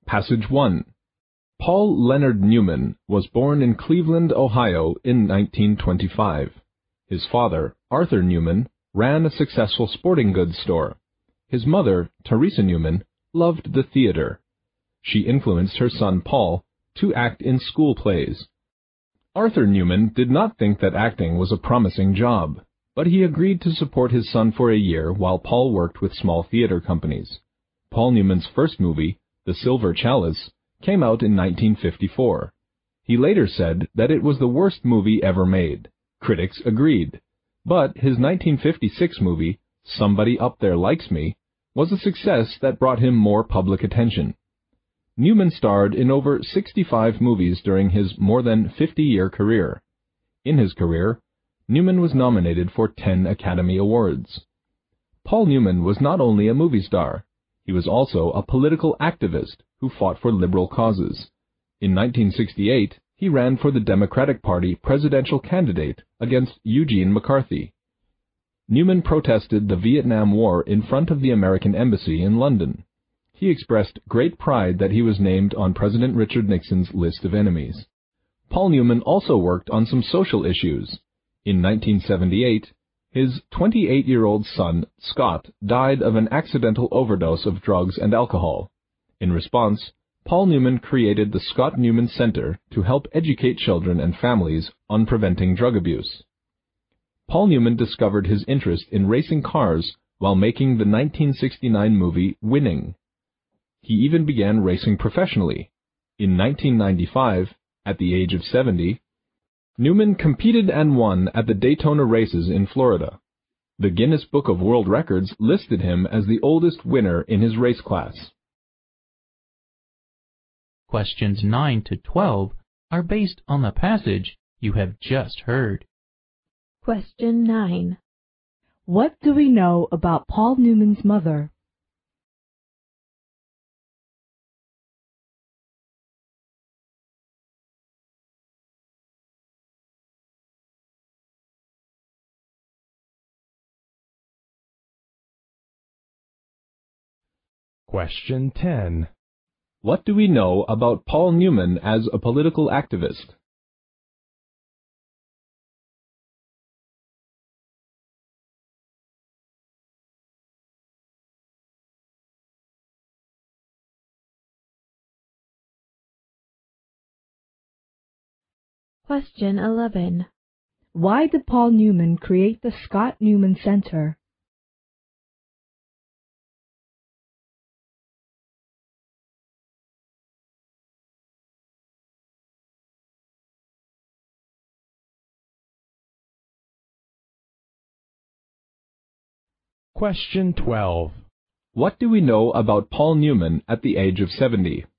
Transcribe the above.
Passage 1. Paul Leonard Newman was born in Cleveland, Ohio in 1925. His father, Arthur Newman, ran a successful sporting goods store. His mother, Teresa Newman, loved the theater. She influenced her son Paul to act in school plays. Arthur Newman did not think that acting was a promising job, but he agreed to support his son for a year while Paul worked with small theater companies. Paul Newman's first movie, The Silver Chalice, came out in 1954. He later said that it was the worst movie ever made. Critics agreed. But his 1956 movie, Somebody Up There Likes Me, was a success that brought him more public attention. Newman starred in over 65 movies during his more than 50-year career. In his career, Newman was nominated for 10 Academy Awards. Paul Newman was not only a movie star, he was also a political activist who fought for liberal causes. In 1968, he ran for the Democratic Party presidential candidate against Eugene McCarthy. Newman protested the Vietnam War in front of the American Embassy in London. He expressed great pride that he was named on President Richard Nixon's list of enemies. Paul Newman also worked on some social issues. In 1978, his 28-year-old son, Scott, died of an accidental overdose of drugs and alcohol. In response, Paul Newman created the Scott Newman Center to help educate children and families on preventing drug abuse. Paul Newman discovered his interest in racing cars while making the 1969 movie Winning. He even began racing professionally. In 1995, at the age of 70, Newman competed and won at the Daytona races in Florida. The Guinness Book of World Records listed him as the oldest winner in his race class. Questions 9 to 12 are based on the passage you have just heard. Question 9. What do we know about Paul Newman's mother? Question 10. What do we know about Paul Newman as a political activist? Question 11. Why did Paul Newman create the Scott Newman Center? Question 12. What do we know about Paul Newman at the age of 70?